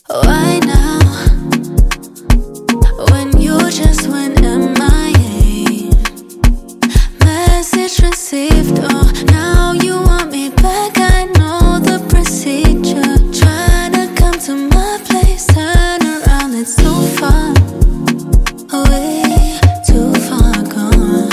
Why now? When you just went MIA. Message received, oh, now you want me back. I know the procedure. Trying to come to my place, turn around, it's too far away, too far gone.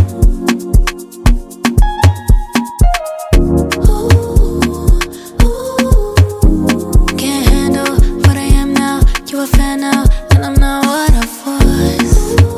Can't handle what I am now. You a fan now, and I'm not what I was.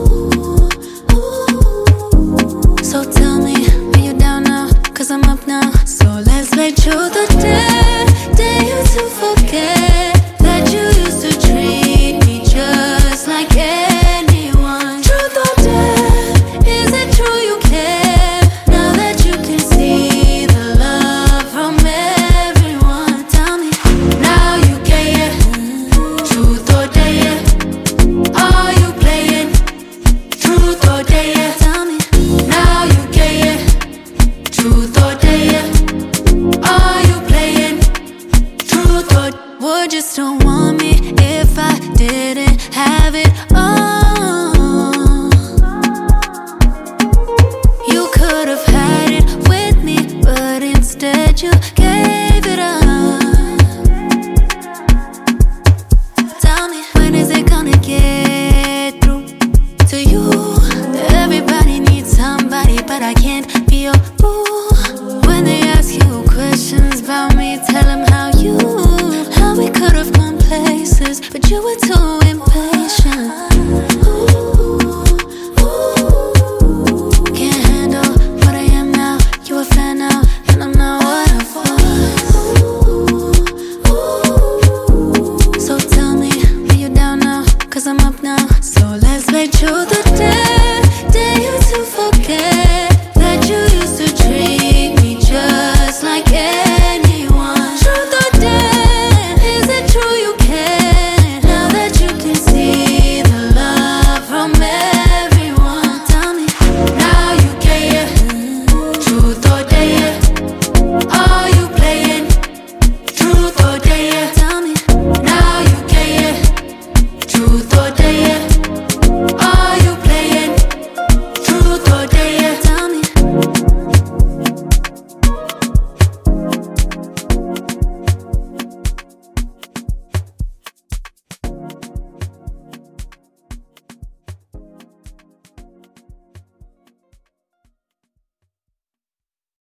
So tell me, are you down now? Cause I'm up now. So let's play truth or dare. Dare you to forget that you used to treat me just like anyone. Truth or dare, is it true you care? Now that you can see the love from everyone. Tell me, now you get it. Truth or dare, are you playing? Truth or dare, tell me, now you get it. Truth or dare, are you playing? Truth or would you still want me if I didn't have it all? You could have had it with me, but instead you gave it up. Tell me, when is it gonna get through to you? Everybody needs somebody, but I can't be your boo. When they ask you questions about me, tell them how we could have gone places, but you were too